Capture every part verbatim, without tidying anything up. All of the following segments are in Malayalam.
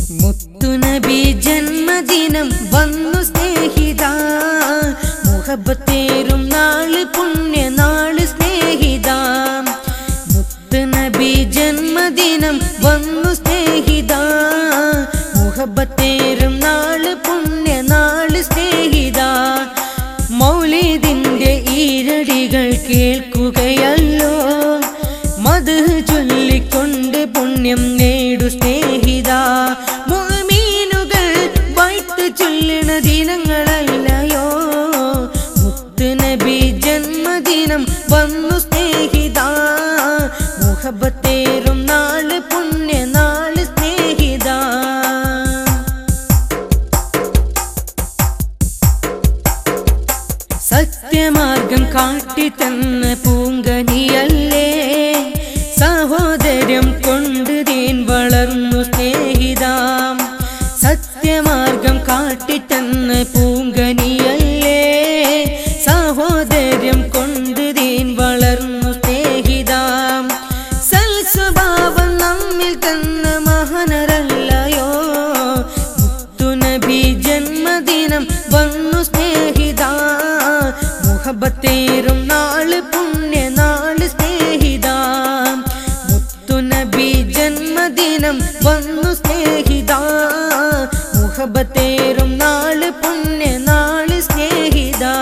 മുത്തുനബി ജന്മദിനം വന്നു സ്നേഹിതാ മുഹബ്ബത്തേറും നാള് പുണ്യനാള് സ്നേഹിതാ മുത്തുനബി ജന്മദിനം വന്നു സ്നേഹിതാ മുഹബ്ബത്തേറും നാള് പുണ്യനാള് സ്നേഹിതാ മൗലിദിന്റെ ഈരടികൾ കേൾക്കുകയല്ലോ മദ്ഹ് ചൊല്ലിക്കൊണ്ട് പുണ്യം നേടു സ്നേഹിതാ മുഅ്മിനുകൾ ബൈത്ത് ചൊല്ലണ ദിനങ്ങളല്ലയോ മുത്തുനബി ജന്മദിനം വന്നു സ്നേഹിതാ മുഹബ്ബത്തേറും നാള് പുണ്യനാള് സ്നേഹിതാ സത്യമാർഗം കാട്ടിത്തന്ന പൂങ്കനിയല്ലേ സഹോദര്യം കൊണ്ട് ദീൻ വളർന്നു സ്നേഹിതാ സത്യമാർഗം കാട്ടിത്തന്ന പൂങ്കനിയല്ലേ സഹോദര്യം കൊണ്ട് ദീൻ വളർന്നു സ്നേഹിതാ സൽസ്വഭാവം നമ്മിൽ തന്ന മഹാനരല്ലയോ മുത്തുനബി ജന്മദിനം വന്നു സ്നേഹിതാ മുഹബ്ബത്തേറും നാള് പുണ്യനാള് സ്നേഹിതാ മുത്തുനബി ജന്മദിനം വന്നു സ്നേഹിതാ മുഹബ്ബത്തേറും നാള് പുണ്യനാള് സ്നേഹിതാ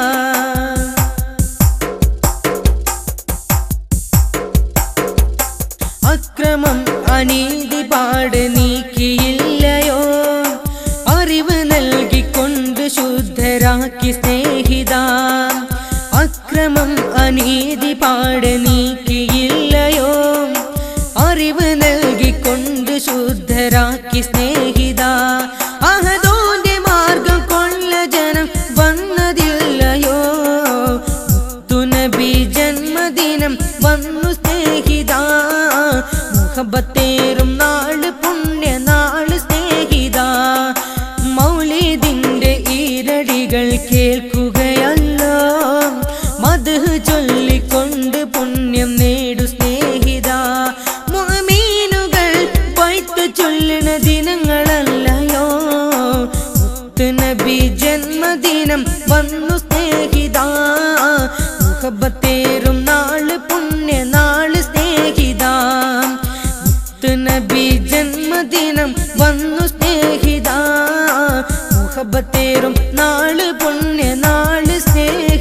അക്രമം അനീതി പാട് നീക്കിയില്ലയോ അറിവ് നൽകിക്കൊണ്ട് ശുദ്ധരാക്കി സ്നേഹിതാ അക്രമം അനീതി പാട് നീക്കിയില്ലയോ അറിവ് നൽകിക്കൊണ്ട് ശുദ്ധരാക്കി സ്നേഹിതാ അഹദോന്റെ മാർഗം കൊള്ള ജനം വന്നതില്ലയോ മുത്തുനബി ജന്മദിനം വന്നു സ്നേഹിതാ മുഹബ്ബത്തേറും നാള് പുണ്യനാള് സ്നേഹിതാ മൗലിദിന്റെ ഈരടികൾ കേൾക്കുകയല്ലോ മദ്ഹ് ചൊല്ലിക്കൊണ്ട് പുണ്യം നേടു സ്നേഹിതാ മുഅ്മിനുകൾ ബൈത്ത് ചൊല്ലണ ദിനങ്ങളല്ലയോ മുത്തുനബി ജന്മദിനം വന്നു സ്നേഹിതാ മുഹബ്ബത്തേറും നാള് പുണ്യനാള് സ്നേഹിതാ മുത്തുനബി ജന്മദിനം വന്നു സ്നേഹിതാ മുഹബ്ബത്തേറും നാള് പുണ്യനാള് സ്നേഹിതാ